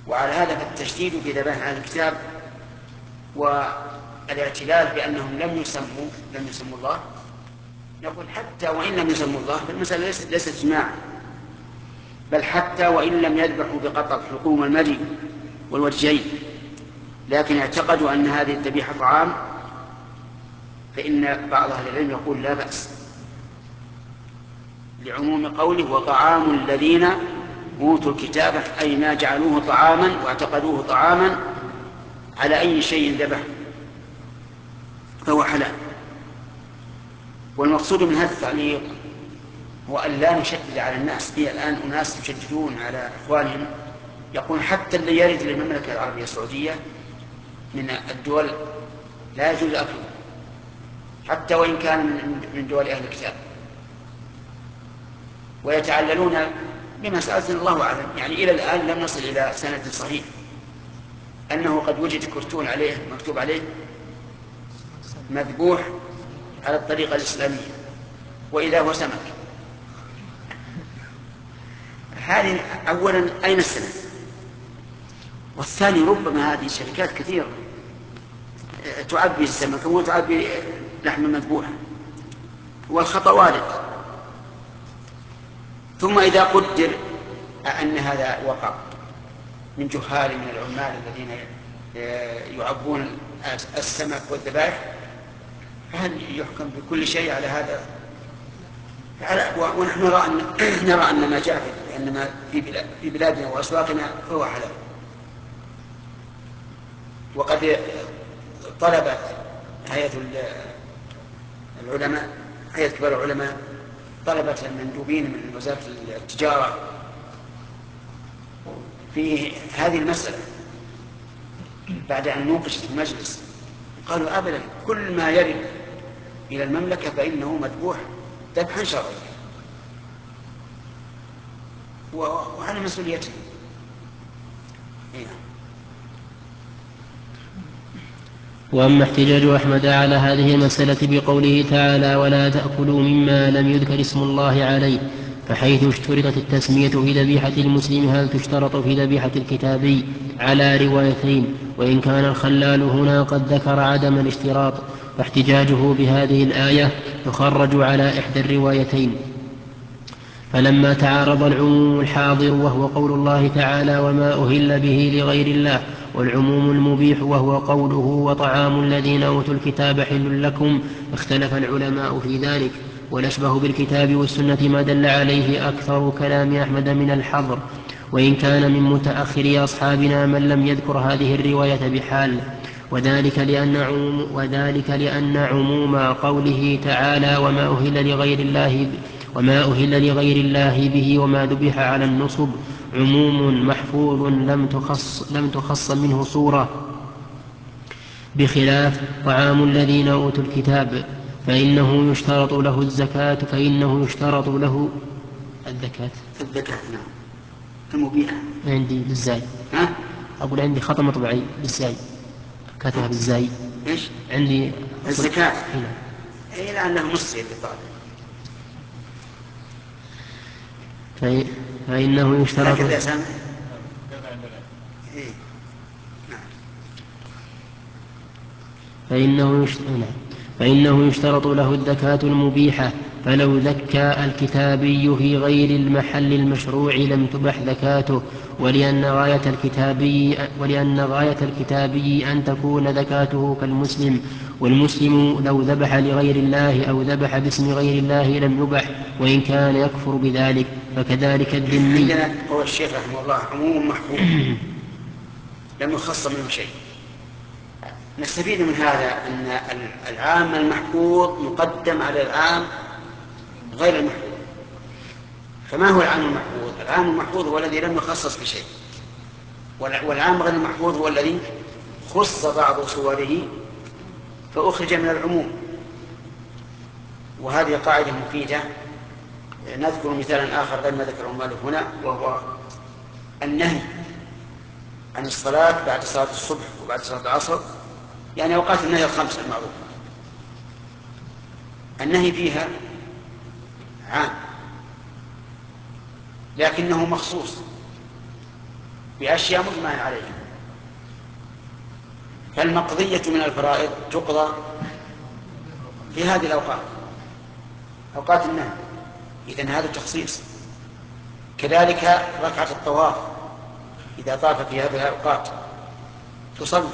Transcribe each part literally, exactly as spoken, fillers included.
وعلى هذا فالتشديد في ذبائح أهل الكتاب والاعتلال بأنهم لم يسموا لم يسموا الله، نقول حتى وإن لم يسموا الله فالمسألة ليست جماعة، بل حتى وإن لم يذبحوا بقطع الحلقوم والمري والوجهين لكن اعتقدوا أن هذه الذبيحة طعام، فإن بعض أهل العلم يقول لا بأس، لعموم قوله وطعام الذين أوتوا الكتاب، أي ما جعلوه طعاما واعتقدوه طعاما على أي شيء ذبح فهو حلال. والمقصود من هذا التعليق هو أن لا نشدد على الناس. في الآن أناس يشددون على إخوانهم، يقول حتى اللي يرد للمملكة العربية السعودية من الدول لا يجوز أكله حتى وإن كان من دول أهل الكتاب، ويتعللون بمسألة الله أعلم. يعني إلى الآن لم نصل إلى سند صحيح أنه قد وجد كرتون عليه مكتوب عليه مذبوح على الطريقة الإسلامية وإذا هو سمك. هذه أولا أين السند؟ والثاني ربما هذه الشركات كثيرة تعبي السمك وتعبي لحم مذبوح والخطأ وارد. ثم إذا قدر أن هذا وقع من جهال من العمال الذين يعبون السمك والذبائح، فهل يحكم بكل شيء على هذا؟ ونحن نرى أن نرى أن ما جاء أن في بلادنا وأسواقنا فهو حلال. وقد طلبت هيئة العلماء هيئة كبار العلماء طلبت المندوبين من وزارة التجارة في هذه المسألة بعد أن نوقشت في المجلس، قالوا أبدا كل ما يرد إلى المملكة فإنه مذبوح ذبحا شرعيا وعلى مسؤوليته. وأما احتجاج أحمد على هذه المسألة بقوله تعالى ولا تأكلوا مما لم يذكر اسم الله عليه، فحيث اشترطت التسمية في ذبيحة المسلم هل تشترط في ذبيحة الكتابي على روايتين، وإن كان الخلال هنا قد ذكر عدم الاشتراط، فاحتجاجه بهذه الآية يخرج على إحدى الروايتين. فلما تعارض العموم الحاضر وهو قول الله تعالى وما أهل به لغير الله والعموم المبيح وهو قوله وطعام الذين أوتوا الكتاب حل لكم، اختلف العلماء في ذلك. والأشبه بالكتاب والسنة ما دل عليه أكثر كلام أحمد من الحظر، وإن كان من متأخر أصحابنا من لم يذكر هذه الرواية بحال، وذلك لأن عموم, وذلك لأن عموم قوله تعالى وما أهل لغير الله وما أهل لغير الله به وما ذبح على النصب عموم محفوظ لم تخص, لم تخص منه صورة، بخلاف طعام الذين أوتوا الكتاب فإنه يشترط له الزكاة فإنه يشترط له الزكاة الزكاة نعم المبيحة عندي بالزاي. ها؟ أقول عندي خطأ مطبعي بالزاي كاتبها بالزاي. إيش؟ عندي الزكاة إيه لأنه مصري اللي طالب فإنه يشترط هكذا سامع إيه؟ فإنه يشترط فإنه يشترط له الزكاة المبيحة، فلو زكى الكتابي في غير المحل المشروع لم تبح زكاته، ولأن غاية الكتابي, ولأن غاية الكتابي أن تكون زكاته كالمسلم، والمسلم لو ذبح لغير الله أو ذبح باسم غير الله لم يبح وإن كان يكفر بذلك، فكذلك الذمي. عندنا هو الشيخ رحمه الله عموم محفوظ لم يخص منه شيء. نستفيد من هذا أن العام المحفوظ مقدم على العام غير المحفوظ. فما هو العام المحفوظ؟ العام المحفوظ هو الذي لم يخصص بشيء، والعام غير المحفوظ هو الذي خص بعض صوره فأخرج من العموم. وهذه قاعدة مفيدة. نذكر مثالا آخر غير ما ذكره المؤلف هنا، وهو النهي عن الصلاة بعد صلاة الصبح وبعد صلاة العصر، يعني أوقات النهي الخمسة المعروفة. النهي فيها عام لكنه مخصوص بأشياء مجمع عليها. فالمقضية من الفرائض تقضى في هذه الأوقات، أوقات النهي، إذن هذا تخصيص. كذلك ركعة الطواف إذا طاف في هذه الأوقات تصلى.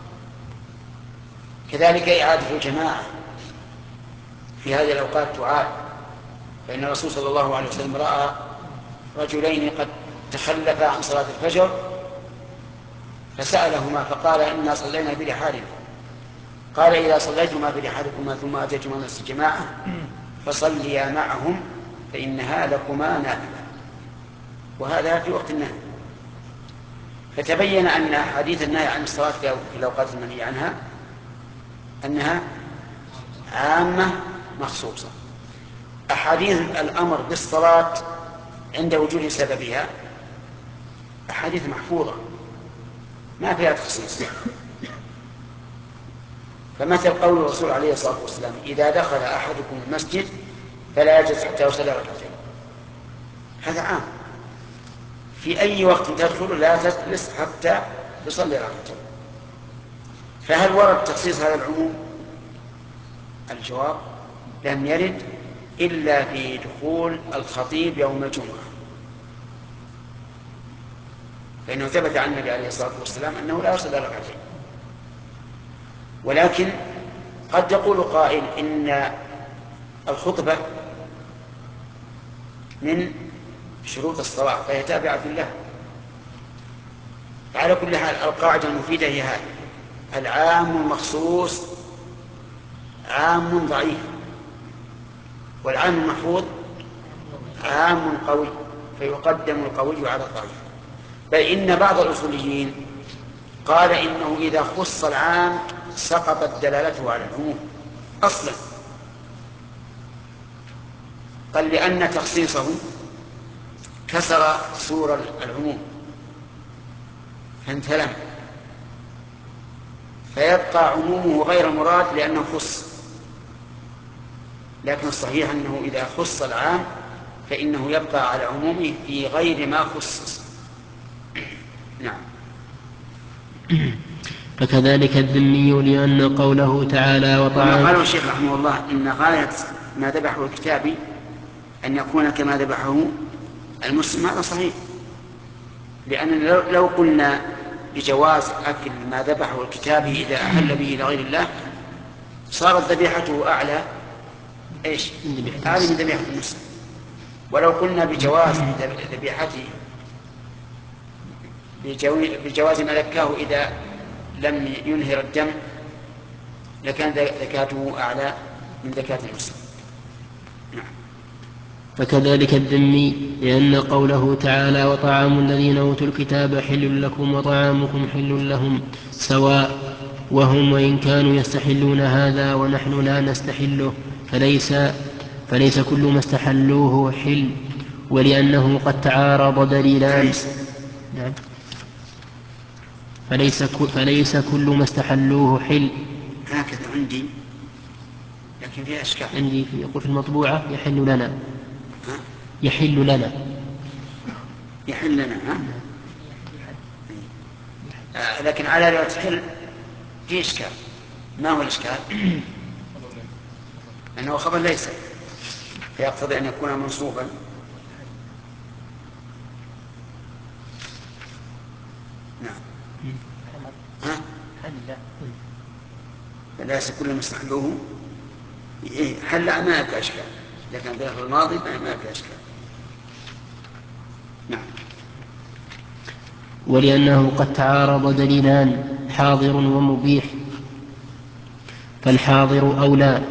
كذلك إعادة الجماعة في هذه الأوقات تعاد، فإن الرسول صلى الله عليه وسلم رأى رجلين قد تخلفا عن صلاة الفجر فسألهما فقال إنا صلينا برحالنا. قال إذا صليتما برحالكما ثم أتيتما مسجد الجماعة فصليا معهم فإنها لكما نافلة، وهذا في وقت النهي. فتبين أن حديث النهي عن الصلاة في الأوقات المنهي عنها أنها عامة مخصوصة. أحاديث الأمر بالصلاة عند وجود سببها أحاديث محفوظة ما فيها تخصيص. فمثل قول الرسول عليه الصلاة والسلام إذا دخل أحدكم المسجد فلا يجلس حتى يصلي ركعتين، هذا عام، في أي وقت تدخل لا تجلس حتى يصلي ركعتين. فهل ورد تخصيص هذا العموم؟ الجواب لم يرد إلا في دخول الخطيب يوم الجمعة، فإنه ثبت عن النبي عليه الصلاة والسلام أنه لا يصلي ركعتين. ولكن قد يقول قائل إن الخطبة من شروط الصلاة فهي تابعة له. على كل حال القاعدة المفيدة هي هذه: العام المخصوص عام ضعيف، والعام المحفوظ عام قوي، فيقدم القوي على الضعيف. بل إن بعض الأصوليين قال إنه إذا خص العام سقطت دلالته على العموم أصلا، قال لأن تخصيصه كسر سور العموم فانثلم، فيبقى عمومه غير مراد لأنه خص. لكن الصحيح أنه إذا خص العام فإنه يبقى على عمومه في غير ما خصص. نعم. فكذلك الذمي لأن قوله تعالى وطعام. قال الشيخ رحمه الله إن غاية ما ذبحه الكتابي أن يكون كما ذبحه المسلم، هذا صحيح، لأن لو قلنا بجواز أكل ما ذبحه الكتابي إذا أهل به لغير الله صارت ذبيحته أعلى إيش؟ أعلى من ذبيحة المسلم. ولو قلنا بجواز ذبيحته بجواز ما ذكاه إذا لم ينهر الدم لكان ذكاته أعلى من ذكاة المسلم. نعم. فكذلك الذمي لأن قوله تعالى وطعام الذين أوتوا الكتاب حل لكم وطعامكم حل لهم سواء وهم وإن كانوا يستحلون هذا ونحن لا نستحله فليس, فليس كل ما استحلوه حل، ولأنه قد تعارض دليلان. نعم. فليس, فليس كل ما استحلوه حل. هكذا عندي لكن فيها أشكال. عندي في يقول في المطبوعة يحل لنا. يحل لنا يحل لنا ها؟ آه لكن على رواية حل في إشكال. ما هو الإشكال؟ أنه خبر ليس، فيقتضي أن يكون منصوبا. نعم. ها؟ فليس كل ما استحلوه حل ما في أشكال، لكن في الماضي ما في أشكال. نعم. ولأنه قد تعارض دليلان حاضر ومبيح فالحاضر أولى،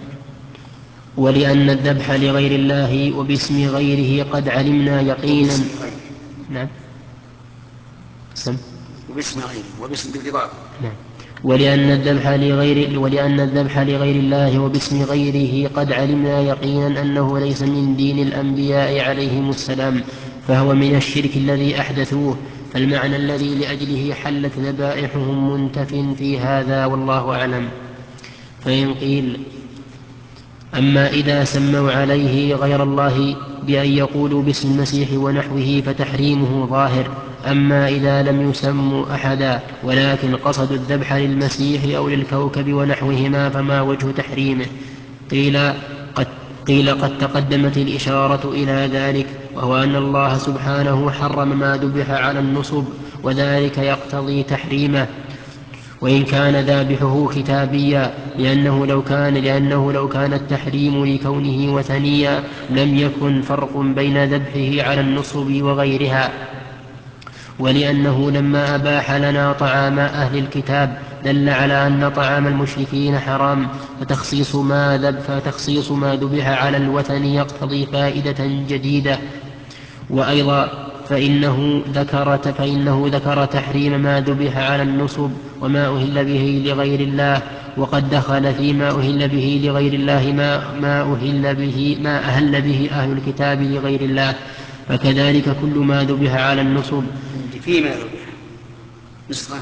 ولأن الذبح لغير الله وباسم غيره قد علمنا يقينا. نعم. سم. وباسم غيره وباسم بالإضافة. نعم. ولأن الذبح لغير ولأن الذبح لغير الله وباسم غيره قد علمنا يقينا أنه ليس من دين الأنبياء عليهم السلام، فهو من الشرك الذي أحدثوه، فالمعنى الذي لأجله حلت ذبائحهم منتف في هذا والله أعلم. فإن قيل أما إذا سموا عليه غير الله بأن يقولوا باسم المسيح ونحوه فتحريمه ظاهر، أما إذا لم يسموا أحدا ولكن قصدوا الذبح للمسيح أو للكوكب ونحوهما فما وجه تحريمه؟ قيل قد, قيل قد تقدمت الإشارة إلى ذلك، وهو أن الله سبحانه حرم ما ذبح على النصب، وذلك يقتضي تحريمه، وإن كان ذابحه كتابيا، لأنه لو كان, لأنه لو كان التحريم لكونه وثنيا لم يكن فرق بين ذبحه على النصب وغيرها، ولأنه لما أباح لنا طعام أهل الكتاب دل على أن طعام المشركين حرام، فتخصيص ما ذب فتخصيص ما ذبح على الوثن يقتضي فائدة جديدة. وأيضا فإنه ذكر, فإنه ذكر تحريم ما ذبح على النصب وما أهل به لغير الله، وقد دخل فيما أهل به لغير الله ما, ما, أهل به ما أهل به أهل الكتاب لغير الله، فكذلك كل ما ذبح على النصب فيما ذبح نسخة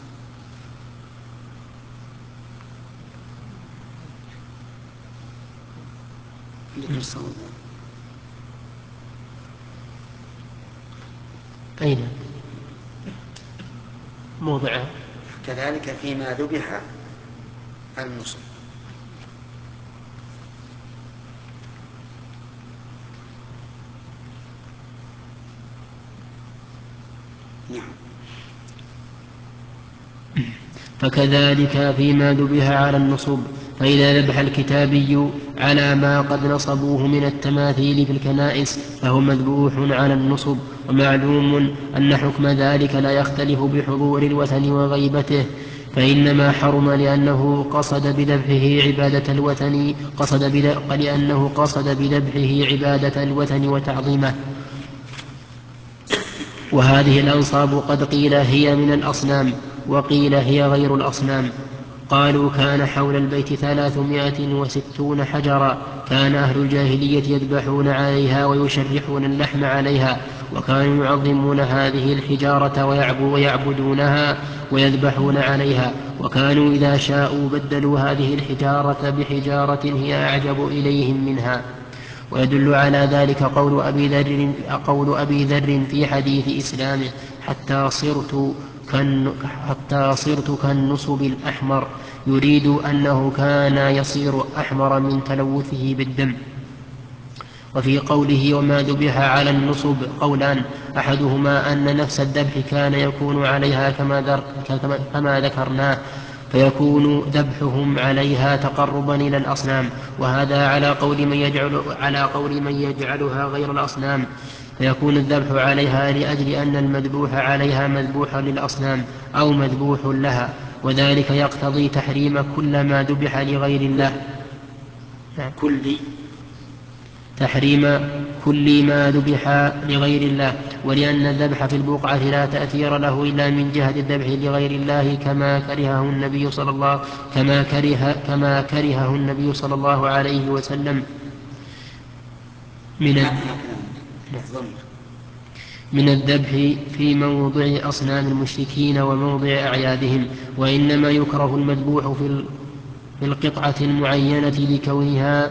أين موضعها؟ كذلك فيما ذبح على النصب. نعم. فكذلك فيما ذبح على النصب، فإذا ذبح الكتابي على ما قد نصبوه من التماثيل في الكنائس فهو مذبوح على النصب، ومعلوم أن حكم ذلك لا يختلف بحضور الوثن وغيبته، فإنما حرم لأنه قصد بذبحه عبادة الوثن قصد لأنه قصد بذبحه عبادة الوثن وتعظيمه. وهذه الأنصاب قد قيل هي من الأصنام وقيل هي غير الأصنام. قالوا كان حول البيت ثلاثمائة وستون حجرا، كان أهل الجاهلية يذبحون عليها ويشرحون اللحم عليها، وكانوا يعظمون هذه الحجارة ويعبدونها ويذبحون عليها، وكانوا إذا شاءوا بدلوا هذه الحجارة بحجارة هي أعجب إليهم منها. ويدل على ذلك قول أبي ذر, قول أبي ذر في حديث إسلامه حتى صرت حتى صرت كالنصب الأحمر، يريد أنه كان يصير أحمر من تلوثه بالدم. وفي قوله وما ذبح على النصب قولان، أحدهما أن نفس الذبح كان يكون عليها كما ذكرناه، فيكون ذبحهم عليها تقربا إلى الأصنام، وهذا على قول من يجعل على قول من يجعلها غير الأصنام، فيكون الذبح عليها لأجل أن المذبوح عليها مذبوح للأصنام أو مذبوح لها، وذلك يقتضي تحريم كل ما ذبح لغير الله كل تحريم كل ما ذبح لغير الله، ولأن الذبح في البقعة لا تأثير له إلا من جهة الذبح لغير الله، كما كرهه النبي صلى الله كما كره كما كرهه النبي صلى الله عليه وسلم من من الذبح في موضع أصنام المشركين وموضع أعيادهم، وإنما يكره المذبوح في القطعة المعينة لكونها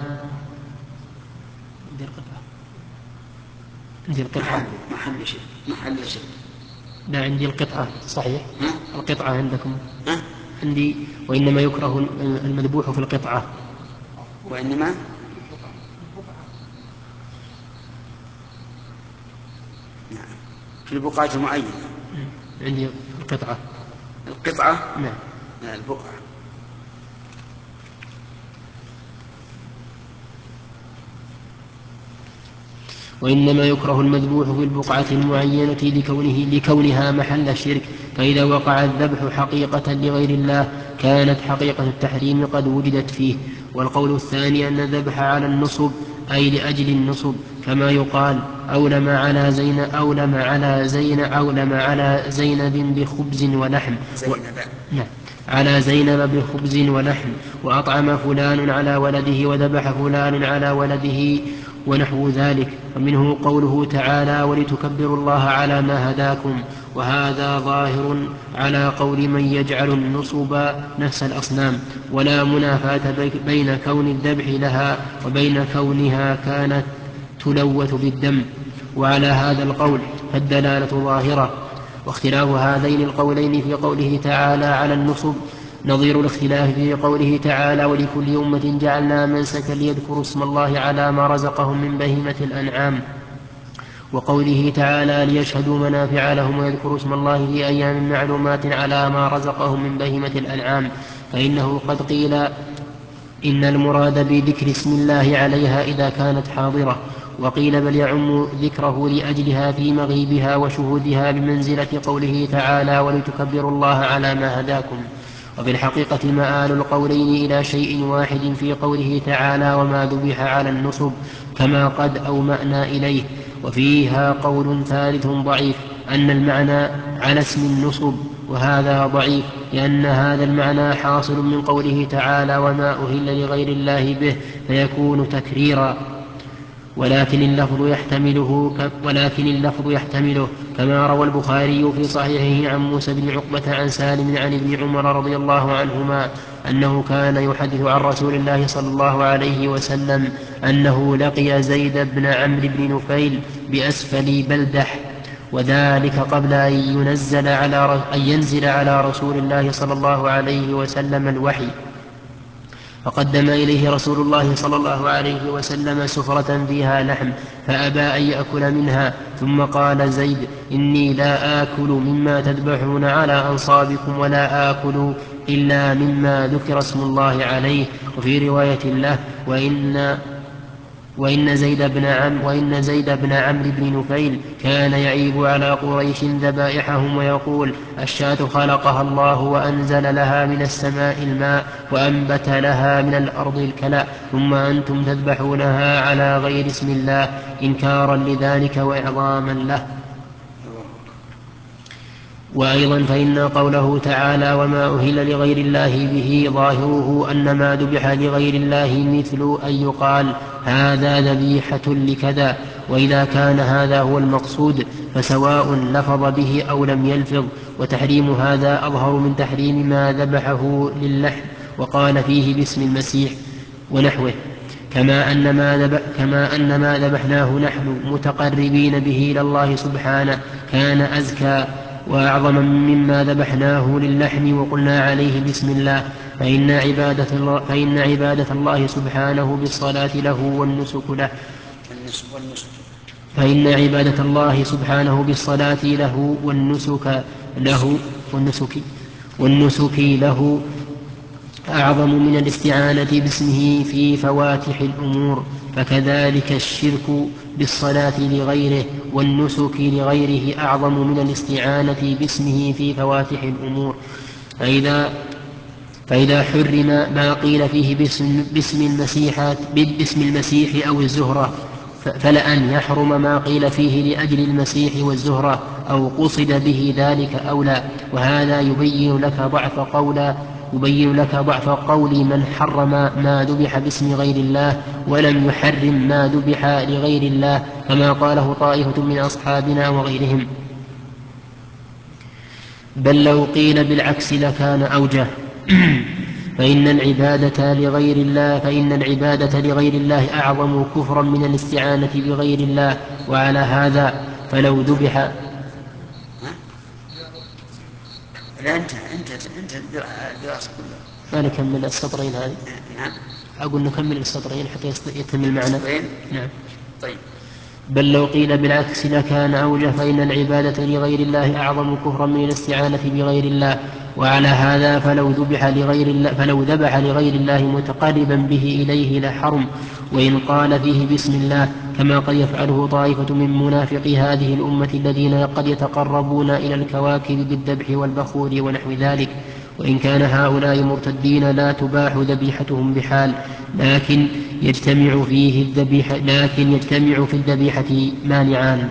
عندي القطعة محل شيء محل شيء لا عندي القطعة صحيح ها؟ القطعة عندكم ها؟ عندي وإنما يكره المذبوح في القطعة وإنما في البقعة المعينة عندي القطعة القطعة نعم البقعة وإنما يكره المذبوح في البقعة المعينة لكونه لكونها محل الشرك، فإذا وقع الذبح حقيقة لغير الله كانت حقيقة التحريم قد وجدت فيه. والقول الثاني أن الذبح على النصب أي لأجل النصب، كما يقال أولم على زين أولم على زين أولم على زينب بخبز ولحم زينب. نعم على زينب بخبز ولحم، وأطعم فلان على ولده وذبح فلان على ولده ونحو ذلك. ومنه قوله تعالى ولتكبروا الله على ما هداكم، وهذا ظاهر على قول من يجعل النصب نفس الأصنام، ولا منافاة بين كون الذبح لها وبين كونها كانت تلوث بالدم. وعلى هذا القول فالدلالة ظاهرة، واختلاف هذين القولين في قوله تعالى على النصب نظير الاختلاف في قوله تعالى ولكل أمة جعلنا منسكا ليذكروا اسم الله على ما رزقهم من بهيمة الأنعام، وقوله تعالى ليشهدوا منافع لهم ويذكروا اسم الله في أيام معلومات على ما رزقهم من بهيمة الأنعام، فإنه قد قيل إن المراد بذكر اسم الله عليها إذا كانت حاضرة، وقيل بل يعم ذكره لأجلها في مغيبها وشهودها بمنزلة قوله تعالى ولتكبروا الله على ما هداكم. وفي الحقيقة مآل القولين إلى شيء واحد في قوله تعالى وما ذبح على النصب كما قد أومأنا إليه. وفيها قول ثالث ضعيف أن المعنى على اسم النصب، وهذا ضعيف لأن هذا المعنى حاصل من قوله تعالى وما أهل لغير الله به فيكون تكريرا، ولكن اللفظ يحتمله ولكن اللفظ يحتمله كما روى البخاري في صحيحه عن موسى بن عقبة عن سالم عن ابن عمر رضي الله عنهما أنه كان يحدث عن رسول الله صلى الله عليه وسلم أنه لقي زيد بن عمرو بن نفيل بأسفل بلدح، وذلك قبل أن ينزل على أن ينزل على رسول الله صلى الله عليه وسلم الوحي، فقدم إليه رسول الله صلى الله عليه وسلم سفرة فيها لحم فأبى أن يأكل منها، ثم قال زيد إني لا آكل مما تذبحون على أنصابكم ولا آكل إلا مما ذكر اسم الله عليه. وفي رواية له وإن وإن زيد بن عم وإن زيد بن عمرو بن نفيل كان يعيب على قريش ذبائحهم ويقول الشاة خلقها الله وأنزل لها من السماء الماء وأنبت لها من الأرض الكلى، ثم أنتم تذبحونها على غير اسم الله إنكارا لذلك وإعظاما له. وأيضا فإن قوله تعالى وما أهل لغير الله به ظاهره أن ما ذبح لغير الله مثل أن يقال هذا ذبيحة لكذا، وإذا كان هذا هو المقصود فسواء لفظ به أو لم يلفظ، وتحريم هذا أظهر من تحريم ما ذبحه للحم وقال فيه باسم المسيح ونحوه، كما أن ما, ذبح كما أن ما ذبحناه نحن متقربين به إلى الله سبحانه كان أزكى وأعظم مما ذبحناه للحم وقلنا عليه بسم الله، فإن عبادة الله, فإن عبادة الله سبحانه بالصلاة له والنسك له فإن عبادة الله سبحانه بالصلاة له والنسك له والنسك والنسك له أعظم من الاستعانة باسمه في فواتح الأمور، فكذلك الشرك بالصلاة لغيره والنسك لغيره أعظم من الاستعانة باسمه في فواتح الأمور. فإذا, فإذا حرم ما قيل فيه باسم, باسم, المسيح باسم المسيح أو الزهرة فلأن يحرم ما قيل فيه لأجل المسيح والزهرة أو قصد به ذلك أو لا، وهذا يبين لك ضعف قول يبين لك ضعف قول من حرم ما ذبح باسم غير الله ولم يحرم ما ذبح لغير الله كما قاله طائفة من أصحابنا وغيرهم، بل لو قيل بالعكس لكان أوجه. فإن العبادة لغير الله فإن العبادة لغير الله أعظم كفرا من الاستعانة بغير الله، وعلى هذا فلو ذبح لا أنت أنت أنت الدراسة كلها ما نكمل السطرين هذه. نعم أقول نكمل السطرين حتى يتم المعنى. نعم. طيب. بل لو قيل بالعكس لكان أوجه، فإن العبادة لغير الله أعظم كفرا من الاستعانة بغير الله، وعلى هذا فلو ذبح لغير الله فلو ذبح لغير الله متقربا به إليه لحرم، وإن قال فيه بسم الله كما قد يفعله طائفة من منافقي هذه الأمة الذين قد يتقربون إلى الكواكب بالذبح والبخور ونحو ذلك، وإن كان هؤلاء مرتدين لا تباح ذبيحتهم بحال، لكن يجتمع فيه الذبيحة لكن يجتمع في الذبيحة مانعان.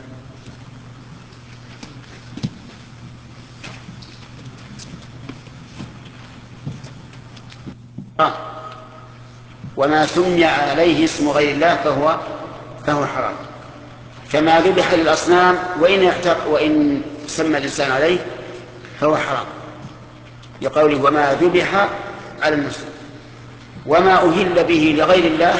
وما سمي عليه اسم غير الله فهو فهو حرام، فما ذبح للأصنام وإن يعتق وإن سمى الإنسان عليه فهو حرام، لقوله وما ذبح على النصب. وما أهل به لغير الله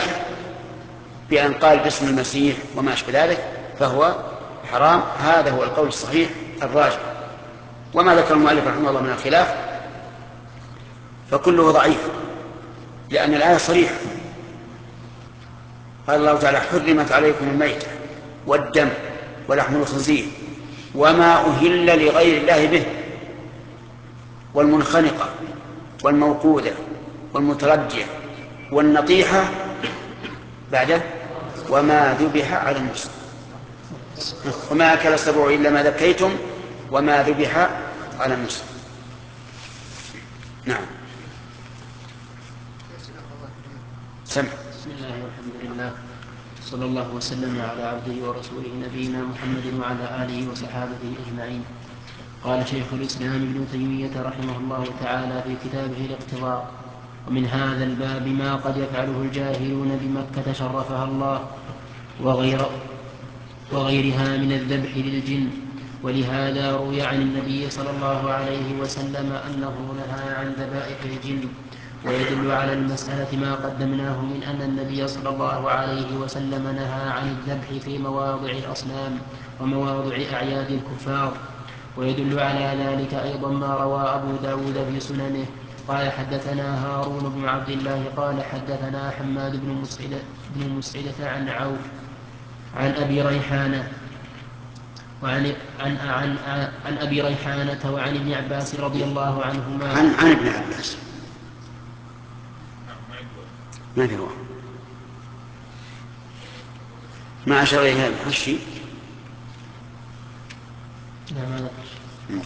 بأن قال باسم المسيح وما أشبه ذلك فهو حرام، هذا هو القول الصحيح الراجح. وما ذكر المؤلف رحمه الله من الخلاف فكله ضعيف، لأن الآية صريحة. قال الله تعالى: حرمت عليكم الميتة والدم ولحم الخنزير وما أهل لغير الله به والمنخنقة والموقوذة والمتردية والنطيحة بعده وما ذبح على النصب وما أكل السبع إلا ما ذكيتم وما ذبح على النصب. نعم. سمع. بسم الله والحمد لله، صلى الله وسلم على عبده ورسوله نبينا محمد وعلى آله وصحابته أجمعين. قال شيخ الإسلام ابن تيمية رحمه الله تعالى في كتابه الاقتضاء: ومن هذا الباب ما قد يفعله الجاهلون بمكة شرفها الله وغير وغيرها من الذبح للجن، ولهذا روي عن النبي صلى الله عليه وسلم أنه نهى عن ذبائح الجن. ويدل على المسألة ما قدمناه من أن النبي صلى الله عليه وسلم نهى عن الذبح في مواضع الأصنام ومواضع أعياد الكفار. ويدل على ذلك أيضا ما روى أبو داود في سننه قال: حدثنا هارون بن عبد الله قال حدثنا حماد بن مسعدة, بن مسعدة عن عوف عن أبي ريحانة وعن عن عن, عن, عن أبي ريحانة وعن ابن عباس رضي الله عنهما عن عن ابن عباس ما في واحد ما أشار إليه هذا الشيء. لا ما ذكر.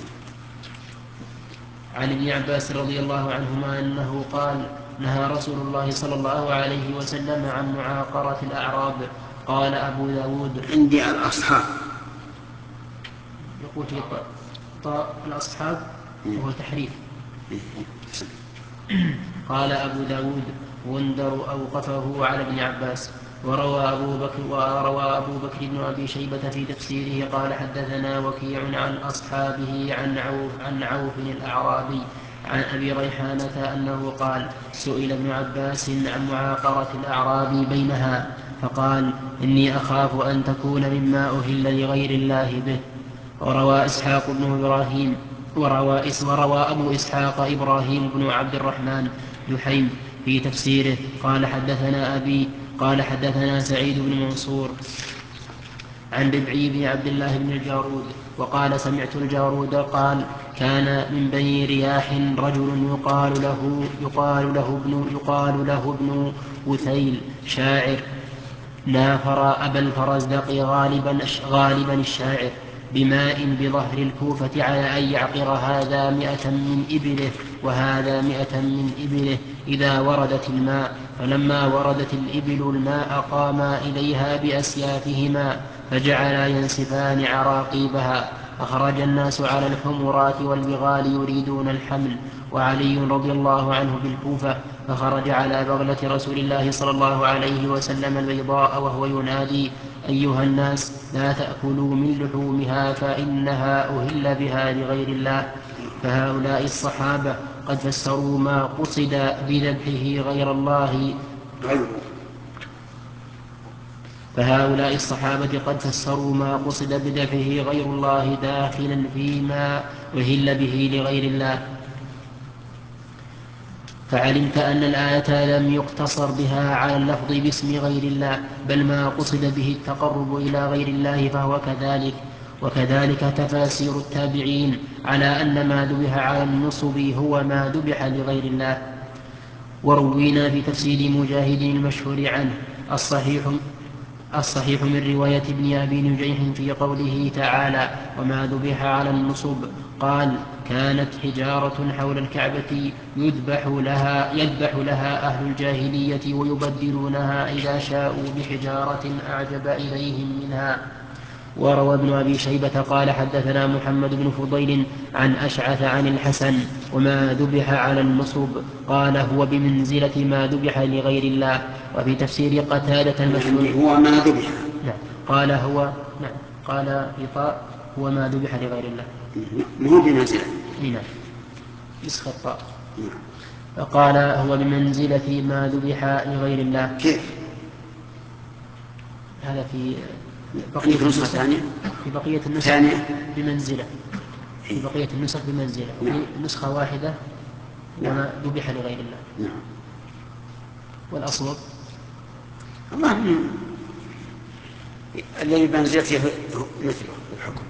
عن ابن عباس رضي الله عنهما أنه قال: نهى رسول الله صلى الله عليه وسلم عن معاقرة الأعراب. قال أبو داود: عندي الأصحاب. يقول في طاء الأصحاب وهو تحريف. قال أبو داود: غندر أوقفه على ابن عباس. وروى أبو بكر, وروى أبو بكر بن أبي شيبة في تفسيره قال: حدثنا وكيع عن أصحابه عن عوف, عن عوف الأعرابي عن أبي ريحانة أنه قال: سئل ابن عباس عن معاقرة الأعراب بينها فقال: إني أخاف أن تكون مما أهل لغير الله به. وروى إسحاق بن إبراهيم وروى, وروى أبو إسحاق إبراهيم بن عبد الرحمن دحيم في تفسيره قال: حدثنا أبي قال حدثنا سعيد بن منصور عن ربعي بن عبد الله بن الجارود وقال: سمعت الجارود قال: كان من بني رياح رجل يقال له يقال له ابن يقال له ابن وثيل شاعر نافر أبا الفرزدق غالبا غالبا الشاعر بماء بظهر الكوفة على أن يعقر هذا مئة من إبله وهذا مئة من إبله إذا وردت الماء، فلما وردت الإبل الماء قاما إليها بأسيافهما فجعلا ينسفان عراقيبها. فخرج الناس على الحمرات والبغال يريدون الحمل، وعلي رضي الله عنه بالكوفة فخرج على بغلة رسول الله صلى الله عليه وسلم البيضاء وهو ينادي: أيها الناس لا تأكلوا من لحومها فإنها أهل بها لغير الله. فهؤلاء الصحابة قد فسروا ما قصد بذبحه غير الله فهؤلاء الصحابة قد فسروا ما قصد بذبحه غير الله داخلا فيما أهل به لغير الله. فعلمت أن الآية لم يقتصر بها على اللفظ باسم غير الله، بل ما قصد به التقرب إلى غير الله فهو كذلك. وكذلك تفاسير التابعين على أن ما ذبح على النصب هو ما ذبح لغير الله. وروينا في تفسير مجاهد المشهور عنه الصحيح الصحيح من رواية ابن أبي نجيح في قوله تعالى: وما ذبح على النصب، قال: كانت حجارة حول الكعبة يذبح لها, يذبح لها أهل الجاهلية ويبدلونها إذا شاءوا بحجارة أعجب إليهم منها. وروى ابن أبي شيبة قال: حدثنا محمد بن فضيل عن أشعث عن الحسن: وما ذبح على النصب قال: هو بمنزلة ما ذبح لغير الله. وفي تفسير قتادة المشهور هو ما ذبح نعم قال هو نعم قال في طاء: هو ما ذبح لغير الله مو بمنزلة نعم نسخ الطاء. فقال: هو بمنزلة ما ذبح لغير الله. كيف؟ هذا في بقية عندك نسخة ثانية؟ في بقية النسخ ثانية بمنزلة، في بقية النسخ بمنزلة، وفي نعم. نسخة واحدة نعم. وما ذبح لغير الله. نعم. والأصوب الله الذي بمنزلته مثله الحكم.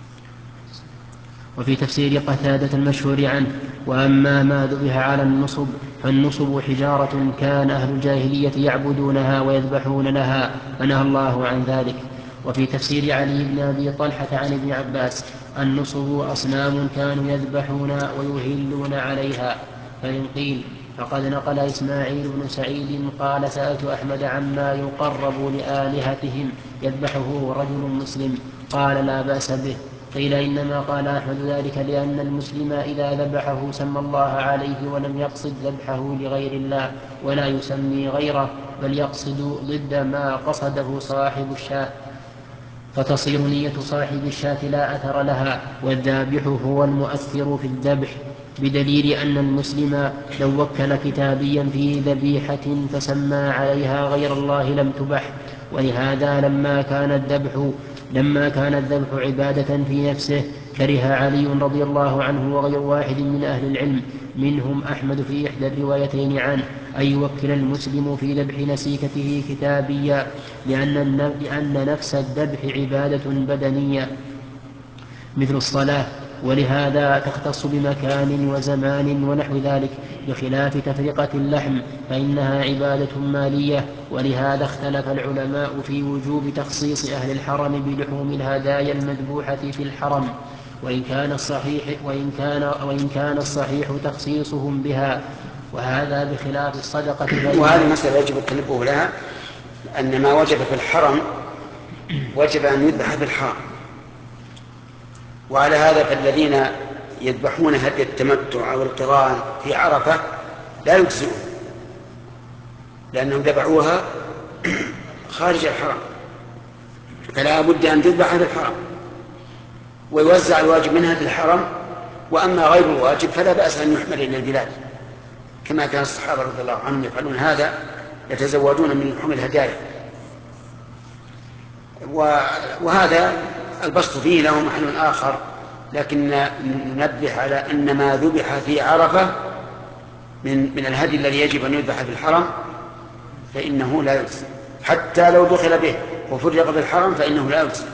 وفي تفسير قتادة المشهور عنه: وأما ما ذبح على النصب فالنصب حجارة كان أهل الجاهلية يعبدونها ويذبحون لها فنهى الله عن ذلك. وفي تفسير علي بن أبي طلحة عن ابن عباس: النصب أصنام كانوا يذبحون ويهلون عليها. فإن قيل فقد نقل إسماعيل بن سعيد قال: سألت أحمد عما يقرب لآلهتهم يذبحه رجل مسلم، قال: لا بأس به. قيل إنما قال أحمد ذلك لأن المسلم إذا ذبحه سمى الله عليه ولم يقصد ذبحه لغير الله ولا يسمي غيره، بل يقصد ضد ما قصده صاحب الشاة، فتصير نية صاحب الشاة لا أثر لها، والذابح هو المؤثر في الذبح، بدليل أن المسلم لو وكل كتابيا في ذبيحة فسمى عليها غير الله لم تبح. ولهذا لما كان الذبح لما كان الذبح عبادة في نفسه كره علي رضي الله عنه وغير واحد من أهل العلم منهم أحمد في إحدى الروايتين عنه أن يوكل المسلم في ذبح نسيكته كتابيا، لأن, لأن نفس الذبح عبادة بدنية مثل الصلاة، ولهذا تختص بمكان وزمان ونحو ذلك، بخلاف تفرقة اللحم فإنها عبادة مالية. ولهذا اختلف العلماء في وجوب تخصيص أهل الحرم بلحوم الهدايا المذبوحة في الحرم، وإن كان الصحيح, وإن كان وإن كان الصحيح تخصيصهم بها، وهذا بخلاف الصدقة. وهذه مسألة يجب التنبه لها، أن ما وجب في الحرم وجب أن يذبح في الحرم. وعلى هذا فالذين يذبحون هدي التمتع أو القران في عرفة لا يجزئون، لأنهم ذبحوها خارج الحرم، فلا بد أن تذبح في الحرم ويوزع الواجب منها في الحرم. وأما غير الواجب فلا بأس أن يحمل إلى البلاد، كما كان الصحابة رضي الله عنهم يفعلون هذا، يتزودون من لحوم الهدايا. وهذا البسط فيه له محل آخر، لكن ننبه على أن ما ذبح في عرفة من, من الهدي الذي يجب أن يذبح في الحرم فإنه لا يجزي، حتى لو دخل به وفرق بالحرم فإنه لا يجزي.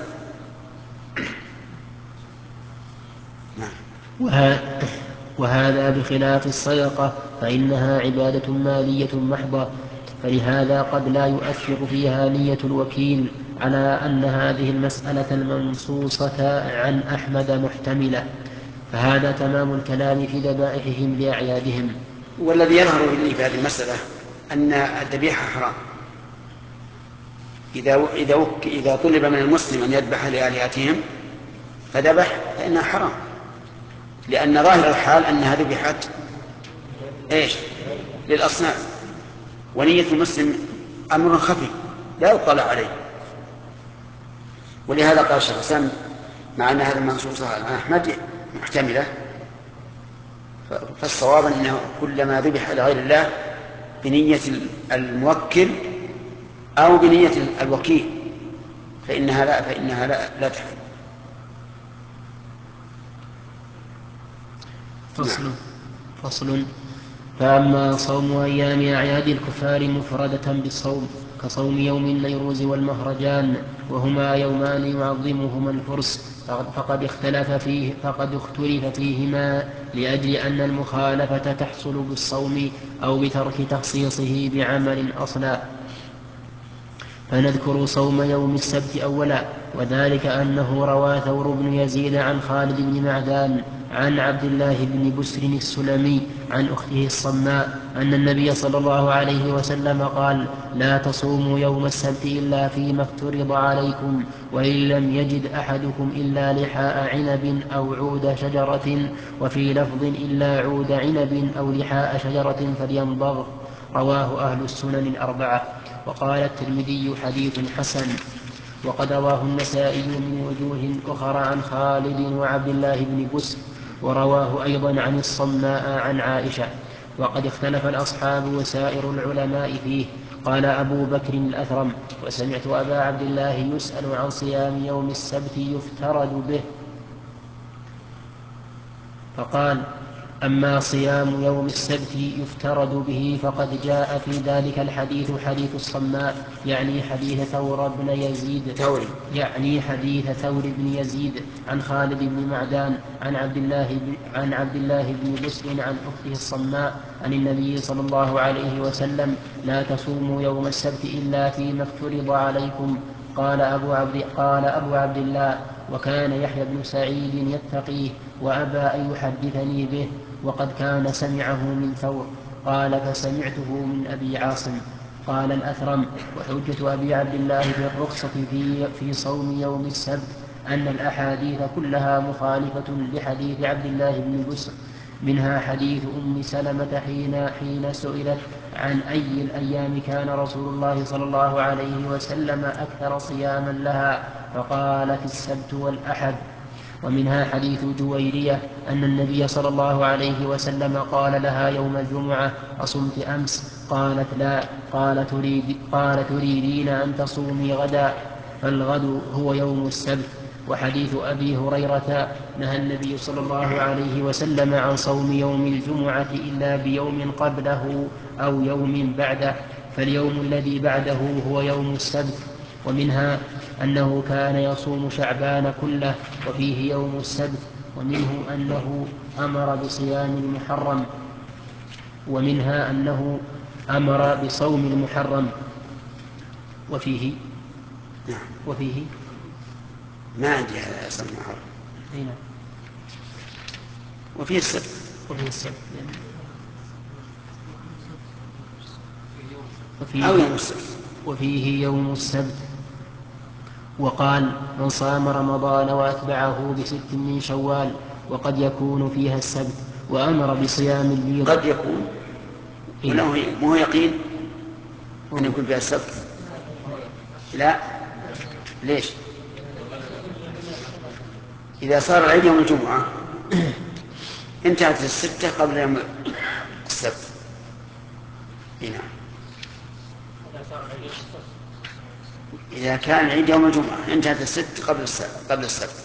وهذا بخلاف الصدقة فإنها عبادة مالية محضة، فلهذا قد لا يؤثر فيها نية الوكيل على أن هذه المسألة المنصوصة عن أحمد محتملة. فهذا تمام الكلام في ذبائحهم لأعيادهم. والذي يظهر لي في هذه المسألة أن الذبيحة حرام إذا إذا إذا طلب من المسلم أن يذبح لآلهتهم فذبح فإنها حرام، لأن ظاهر الحال أنها ذبحت إيش للأصنام، ونية المسلم أمر خفي لا يطلع عليه. ولهذا قال الشيخ الإسلام مع أن هذا المنصوص عن أحمد محتملة، فالصواب أنه كلما ذبح لغير الله بنية الموكل أو بنية الوكيل فإنها لا فإنها لا, لا تحل. فصل فصل فأما صوم أيام أعياد الكفار مفردة بالصوم كصوم يوم النيروز والمهرجان، وهما يومان يعظمهما الفرس، فقد اختلف فيه فقد اختلف فيهما لأجل أن المخالفة تحصل بالصوم أو بترك تخصيصه بعمل أصلا. فنذكر صوم يوم السبت أولا، وذلك أنه روى ثور بن يزيد عن خالد بن معدان عن عبد الله بن بسر السلمي عن أخته الصماء أن النبي صلى الله عليه وسلم قال: لا تصوموا يوم السبت إلا فيما افترض عليكم، وإن لم يجد أحدكم إلا لحاء عنب أو عود شجرة، وفي لفظ إلا عود عنب أو لحاء شجرة فليمضغ. رواه أهل السنن الأربعة. وقال الترمذي: حديث حسن. وقد رواه النسائي من وجوه أخرى عن خالد وعبد الله بن بسر، ورواه أيضا عن الصماء عن عائشة. وقد اختلف الأصحاب وسائر العلماء فيه، قال أبو بكر الأثرم: وسمعت أبا عبد الله يسأل عن صيام يوم السبت يفترض به، فقال: أما صيام يوم السبت يفترض به فقد جاء في ذلك الحديث حديث الصماء، يعني حديث ثور بن يزيد ثوري يعني حديث ثور بن يزيد عن خالد بن معدان عن عبد الله بن عن عبد الله بن بسر عن أخته الصماء عن النبي صلى الله عليه وسلم: لا تصوموا يوم السبت إلا فيما افترض عليكم. قال أبو عبد, قال أبو عبد الله: وكان يحيى بن سعيد يتقيه وأبى أن يحدثني به، وقد كان سمعه من ثور. قال: فسمعته من أبي عاصم. قال الأثرم: وحجة أبي عبد الله بالرخصة في, في صوم يوم السبت أن الأحاديث كلها مخالفة لحديث عبد الله بن بسر، منها حديث أم سلمة حين, حين سئلت عن أي الأيام كان رسول الله صلى الله عليه وسلم أكثر صياما لها، فقالت: السبت والأحد. ومنها حديث جويرية أن النبي صلى الله عليه وسلم قال لها يوم الجمعة: أصمت أمس؟ قالت: لا. قال: تريد قال تريدين أن تصومي غدا؟ فالغد هو يوم السبت. وحديث أبي هريرة: نهى النبي صلى الله عليه وسلم عن صوم يوم الجمعة إلا بيوم قبله أو يوم بعده، فاليوم الذي بعده هو يوم السبت. ومنها أنه كان يصوم شعبان كله وفيه يوم السبت. ومنه أنه أمر بصيام المحرم ومنها أنه أمر بصوم المحرم وفيه وفيه ما عندي هذا أصلا المحرم. أين؟ وفيه السبت وفيه السبت وفيه أو يوم السبت وفيه يوم السبت. وقال: من صام رمضان وأتبعه بست من شوال وقد يكون فيها السبت، وأمر بصيام البيض. قد يكون ولا مو يقين أن يكون فيها السبت؟ لا. ليش؟ إذا صار العيد يوم الجمعة انتهت الستة قبل يوم السبت. هنا إذا كان العيد يوم الجمعة انتهت الست قبل السبت قبل السبت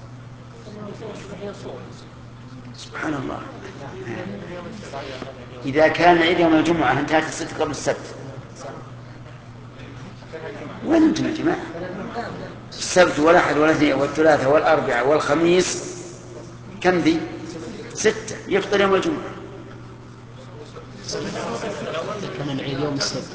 سبحان الله. إذا كان العيد يوم الجمعة انتهت الست قبل السبت، وين أنتم يا جماعة؟ السبت والأحد والاثنين والثلاثاء والأربعاء والخميس كم ذي؟ ستة. يفطر يوم الجمعة. كان العيد يوم السبت.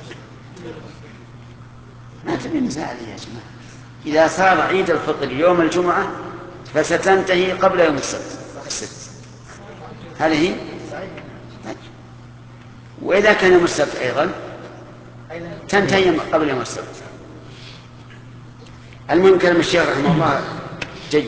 ما تبي نزاع يا جماعة. إذا صار عيد الفطر يوم الجمعة فستنتهي قبل يوم السبت الست. هذه هي. وإذا كان يوم السبت أيضا تنتهي قبل يوم السبت. المهم كلام الشيخ رحمه الله جيد.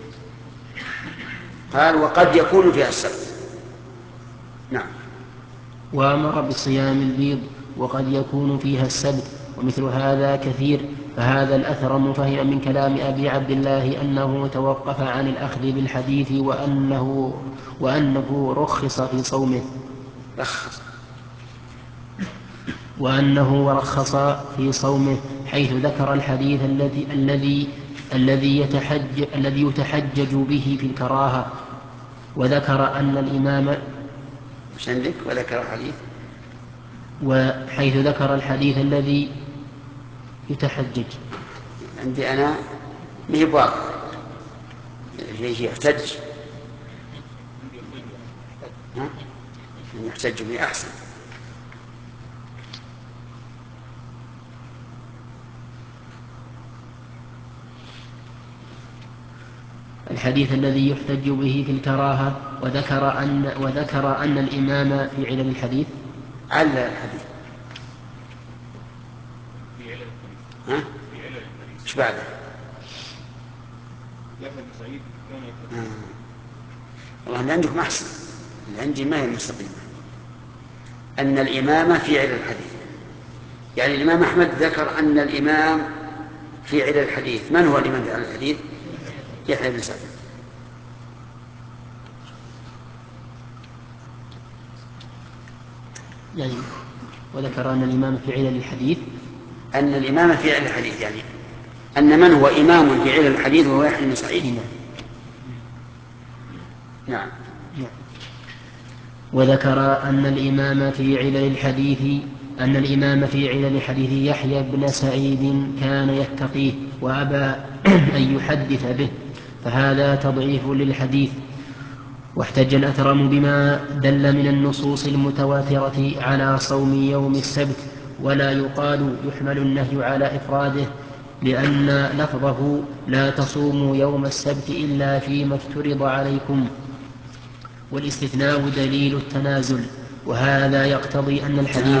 قال: وقد يكون فيها السبت. نعم. وأمر بصيام البيض وقد يكون فيها السبت، ومثل هذا كثير. فهذا الأثرم فهم من كلام أبي عبد الله أنه توقف عن الأخذ بالحديث وأنه, وأنه رخص في صومه رخص وأنه رخص في صومه حيث ذكر الحديث الذي الذي الذي يتحجج, الذي يتحجج به في الكراهة، وذكر أن الإمام مش عندك وذكر الحديث وحيث ذكر الحديث الذي يتحجج. عندي أنا ما هي واضح. هي يحتج ها؟ يحتج به أحسن. الحديث الذي يحتج به في الكراهة، وذكر أن, وذكر أن الإمام في علل الحديث علل الحديث ها؟ ايش بعده؟ آه. والله اللي عندكم أحسن، اللي عندي ما هي مستقيمة. أن الإمام في علل الحديث، يعني الإمام أحمد ذكر أن الإمام في علل الحديث. من هو الإمام في علل الحديث؟ يحيى بن سعد. يعني وذكر أن الإمام في علل الحديث أن الإمام في علل الحديث يعني أن من هو إمام في علل الحديث وهو يحيى بن سعيد. نعم. نعم. نعم. وذكر أن الإمام في علل الحديث أن الإمام في علل الحديث يحيى بن سعيد كان يتقيه وأبى أن يحدث به، فهذا تضعيف للحديث. واحتج الأثرم بما دل من النصوص المتواترة على صوم يوم السبت، ولا يقال يحمل النهي على إفراده، لأن لفظه لا تصوموا يوم السبت إلا فيما افترض عليكم، والاستثناء دليل التنازل، وهذا يقتضي أن الحديث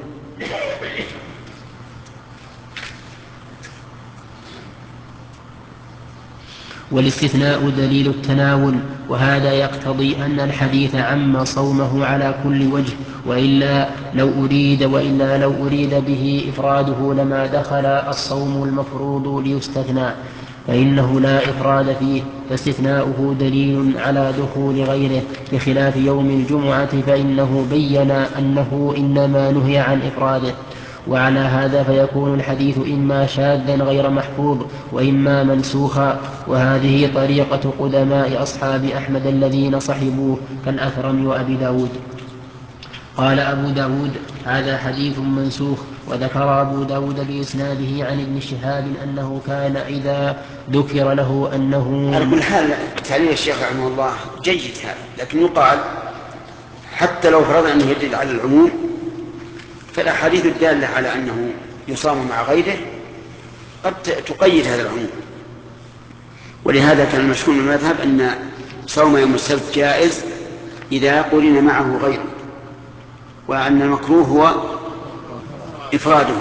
والاستثناء دليل التناول، وهذا يقتضي أن الحديث عم صومه على كل وجه، وإلا لو أريد وإلا لو أريد به إفراده لما دخل الصوم المفروض ليستثنى، فإنه لا إفراد فيه، فاستثناؤه دليل على دخول غيره، بخلاف يوم الجمعة فإنه بين أنه إنما نهي عن إفراده. وعلى هذا فيكون الحديث إما شاذا غير محفوظ وإما منسوخا، وهذه طريقة قدماء أصحاب أحمد الذين صحبوه كالأثرم وأبي داود. قال أبو داود هذا حديث منسوخ. وذكر أبو داود بإسناده عن ابن شهاب أنه كان إذا ذكر له أنه على كل حال تعليل الشيخ رحمه الله جيد هذا، لكن يقال حتى لو فرض أنه يدل على العموم فالأحاديث الدالة على أنه يصام مع غيره قد تقيد هذا العموم. ولهذا كان المشهور من المذهب أن صوم يوم السبت جائز إذا قرن معه غيره، وأن المكروه هو إفراده.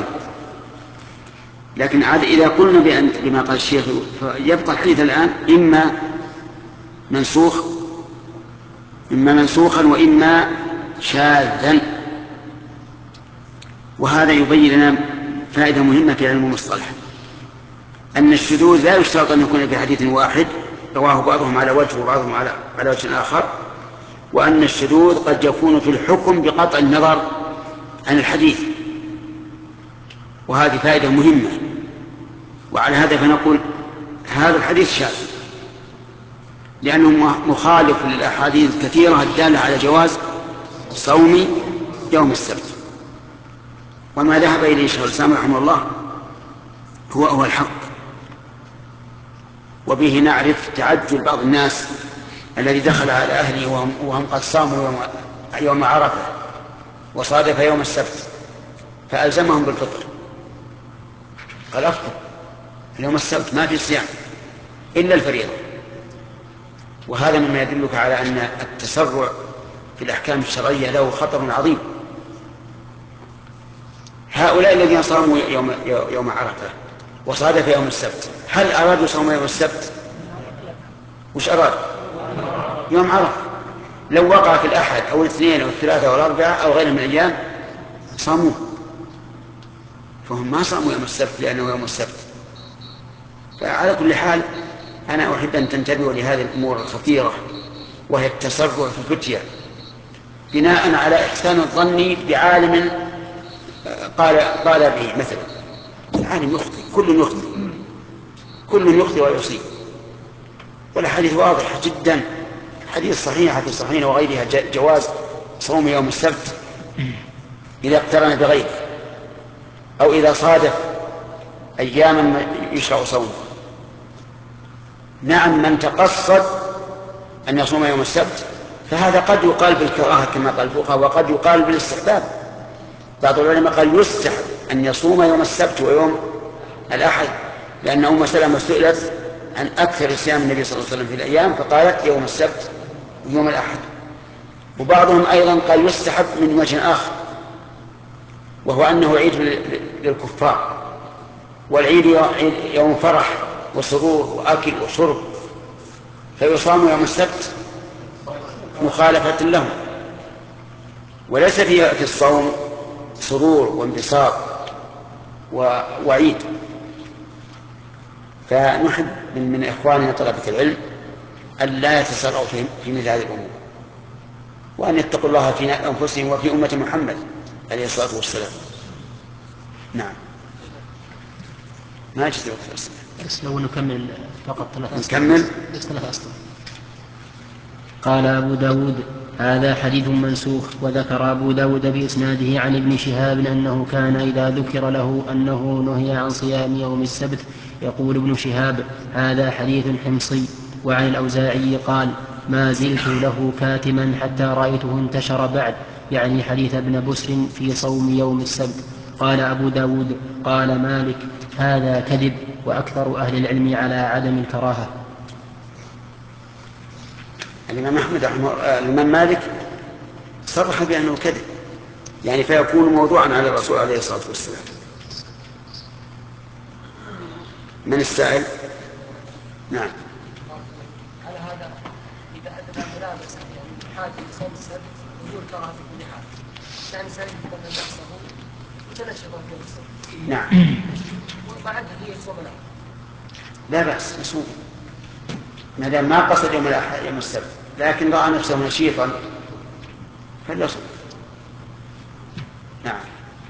لكن عاد إذا قلنا بأن بما قال الشيخ يبقى الحديث الآن إما منسوخ إما منسوخا وإما شاذا، وهذا يبين لنا فائدة مهمة في علم المصطلح، أن الشذوذ لا يشترط أن يكون في حديث واحد رواه بعضهم على وجه وبعضهم على على وجه آخر، وأن الشذوذ قد يكون في الحكم بقطع النظر عن الحديث، وهذه فائدة مهمة. وعلى هذا فنقول هذا الحديث شاذ لأنه مخالف للأحاديث الكثيرة الدالة على جواز صوم يوم السبت، وما ذهب إليه شيخ الإسلام رحمه الله هو هو الحق. وبه نعرف تعجل بعض الناس الذي دخل على أهله وهم, وهم قد صاموا يوم, يوم عرفة وصادف يوم السبت فألزمهم بالفطر، قال أفطر يوم السبت ما في صيام إلا الفريضة. وهذا مما يدلك على أن التسرع في الأحكام الشرعية له خطر عظيم. هؤلاء الذين صاموا يوم, يوم عرفة وصادف يوم السبت هل أرادوا صوم يوم السبت؟ وش أراد؟ يوم عرفة. لو وقع في الأحد أو الاثنين أو الثلاثة أو الأربعة أو غيرهم من الأيام صاموه، فهم ما صاموا يوم السبت لأنه يوم السبت. فعلى كل حال أنا أحب أن تنتبهوا لهذه الأمور الخطيرة، وهي التسرع في الفتية بناء على إحسان الظن بعالم قال قال به. مثلا العالم يخطئ، كل يخطئ كل يخطئ ويصيب، والحديث واضح جدا، حديث صحيح في الصحيحين وغيرها جواز صوم يوم السبت إذا اقترن بغيره أو إذا صادف أياما يشرع صومه. نعم من تقصد أن يصوم يوم السبت فهذا قد يقال بالكراهة كما قال الفقهاء، وقد يقال بالاستحباب. بعض العلماء قال يستحب أن يصوم يوم السبت ويوم الأحد، لأن أم سلمة سئلت عن أكثر صيام النبي صلى الله عليه وسلم في الأيام فقالت يوم السبت ويوم الأحد. وبعضهم أيضا قال يستحب من وجه آخر، وهو أنه عيد للكفار، والعيد يوم فرح وسرور وأكل وشرب، فيصام يوم السبت مخالفة لهم، وليس في الصوم سرور وانبساط وعيد. فنحب من, من إخواننا طلبة العلم أن لا يتسرعوا في مثل هذه الأمور، وأن يتقوا الله في أنفسهم وفي أمة محمد، عليه الصلاة والسلام. نعم. ما أجد وقت الأسئلة. بس لو نكمل فقط ثلاث أسئلة. نكمل. بس ثلاث أسئلة. قال أبو داود هذا حديث منسوخ. وذكر أبو داود بإسناده عن ابن شهاب أنه كان إذا ذكر له أنه نهي عن صيام يوم السبت يقول ابن شهاب هذا حديث حمصي. وعن الأوزاعي قال ما زلت له كاتما حتى رأيته انتشر بعد، يعني حديث ابن بسر في صوم يوم السبت. قال أبو داود قال مالك هذا كذب، وأكثر أهل العلم على عدم الكراهة. الإمام أحمد الإمام مالك صرح بأنه كذب، يعني فيكون موضوعا على الرسول عليه الصلاة والسلام. من السائل؟ نعم. على هذا إذا أدنى ملابسة يعني حاجة لصوم السبت وجود كراهة في كل حال، كان سيجب أن نفسه وتنشط في السبت. نعم. وبعد هي صوم الأحد. لا بأس يصوم ما دام ما قصد يوم الأحد يوم السبت، لكن رأى نفسه نشيطا فليصوم. نعم.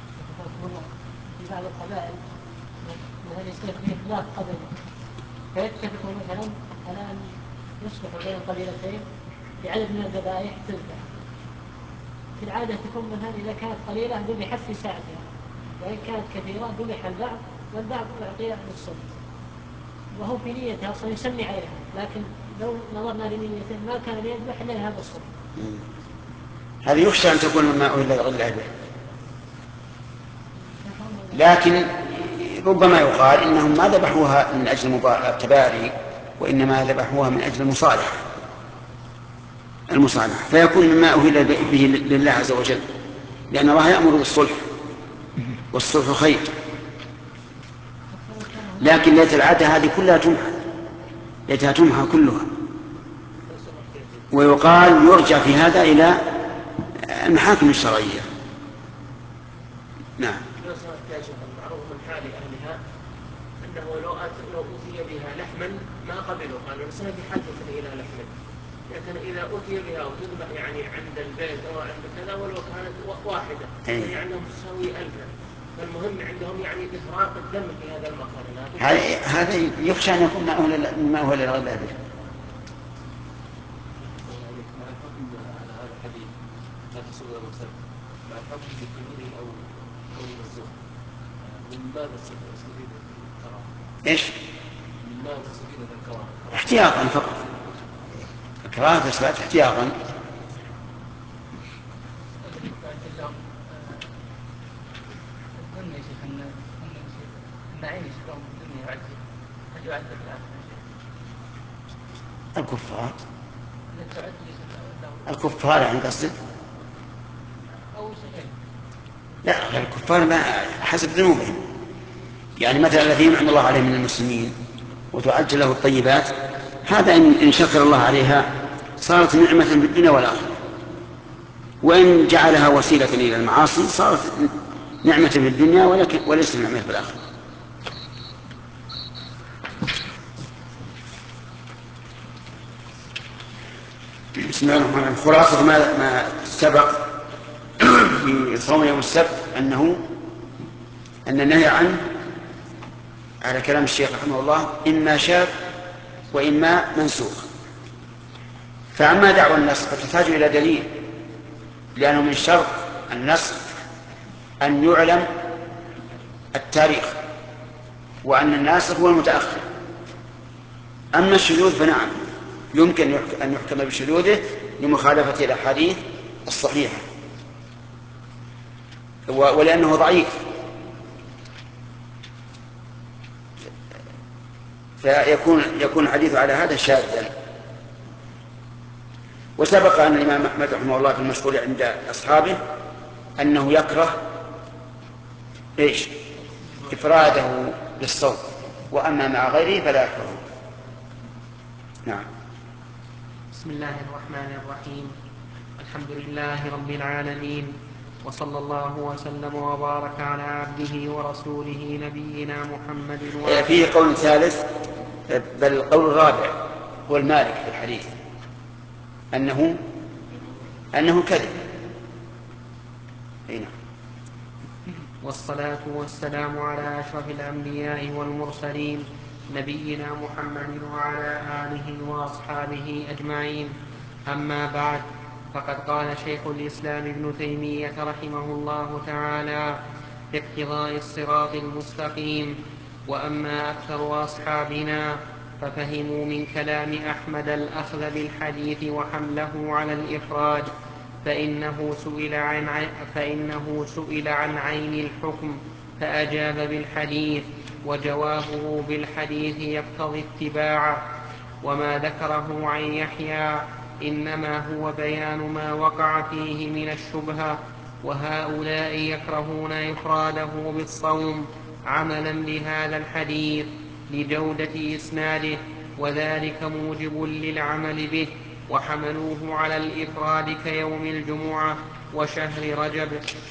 في بعض القبائل مثلا يصير فيه خلاف قبل فيتفقوا مثلا على أن يصلح بين القبيلتين بعدد من الذبائح تذبح. في العادة تكون مثلا إذا كانت قليلة ذبحت في ساعتها، وإن كانت كثيرة ذبح البعض والبعض أعطي للصبح، وهو في نيته أصلا يسمي عليها، لكن لو نظرنا لنيته ما كان يذبح إلا هذا الصبح. هذه يخشى أن تكون الماء إلا غير به، لكن ربما يقال إنهم ما ذبحوها من أجل التباري، وإنما ذبحوها من أجل المصالحة المصالحة فيكون مما أهل به لله عز وجل، لأن الله يأمر بالصلح والصلح خير. لكن ليت العادة هذه كلها تمحى، ليتها تمحى كلها، ويقال يرجع في هذا إلى المحاكم الشرعية. نعم. معروف من حال أهلها أنه لو أوتي بها لحما ما قبلوا، قالوا لسنا بحاجة إلى لحم، لكن إذا أوتي بها وتذبح يعني عند البيت أو عند كذا ولو كانت واحدة يعني عندهم تساوي ألفا، فالمهم عندهم يعني إفراط الدم في هذا المكان. هذا يخشى أن يكون ما هو لغير به. ايش؟ احتياطا فقط، الكراهة تثبت احتياطا. الكفار الكفار عند قصدك؟ لا، الكفار ما حسب ذنوبهم، يعني مثلا الذي ينعم الله عليه من المسلمين وتعجل له الطيبات، هذا إن شكر الله عليها صارت نعمة في الدنيا والآخرة، وإن جعلها وسيلة إلى المعاصي صارت نعمة في الدنيا وليست نعمة في الآخرة. بسم الله الرحمن الرحيم. خلاصة ما, ما سبق في صوم يوم السبت أنه أن النهي عنه على كلام الشيخ رحمه الله إما شاذ وإما منسوخ. فأما دعوى النسخ فتحتاج إلى دليل، لأنه من شرط النسخ أن يعلم التاريخ وأن الناسخ هو المتأخر. أما الشذوذ فنعم يمكن أن يحكم بشذوذه لمخالفة الأحاديث الصحيحة ولأنه ضعيف، فيكون يكون الحديث على هذا شاذا. وسبق أن الإمام أحمد رحمه الله في المشهور عند أصحابه أنه يكره إيش؟ إفراده بالصوت، وأما مع غيره فلا يكره. نعم. بسم الله الرحمن الرحيم. الحمد لله رب العالمين، وصلى الله وسلم وبارك على عبده ورسوله نبينا محمد. فيه قول ثالث بل القول الرابع هو المالك في الحديث أنه أنه كذب. والصلاة والسلام على أشرف الأنبياء والمرسلين نبينا محمد وعلى آله وأصحابه أجمعين. أما بعد، فقد قال شيخ الإسلام ابن تيمية رحمه الله تعالى في اقتضاء الصراط المستقيم: وأما أكثر أصحابنا ففهموا من كلام أحمد الأخذ بالحديث وحمله على الإفراد، فإنه سئل عن, فإنه سئل عن عين الحكم فأجاب بالحديث، وجوابه بالحديث يقتضي اتباعه. وما ذكره عن يحيى إنما هو بيان ما وقع فيه من الشبهة، وهؤلاء يكرهون إفراده بالصوم عملا بهذا الحديث لجودة إسناده، وذلك موجب للعمل به، وحملوه على الإفراد كيوم الجمعة وشهر رجب.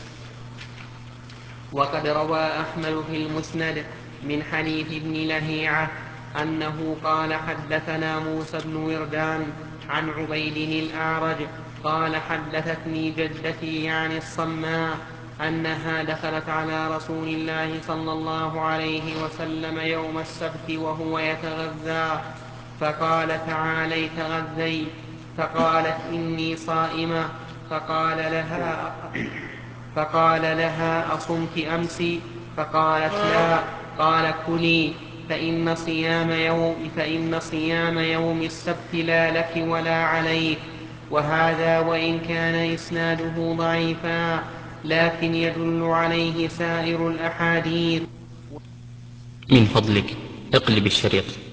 وقد روى أحمد في المسند من حديث ابن لهيعة أنه قال: حدثنا موسى بن وردان عن عبيد الأعرج قال: حدثتني جدتي يعني الصماء أنها دخلت على رسول الله صلى الله عليه وسلم يوم السبت وهو يتغذى، فقال: تعالي تغذي. فقالت: إني صائمة. فقال لها فقال لها: أصمت أمس؟ فقالت: لا. قال: كلي، فإن صيام يوم, فإن صيام يوم السبت لا لك ولا عليك. وهذا وإن كان إسناده ضعيفا لكن يدل عليه سائر الأحاديث. من فضلك اقلب الشريط.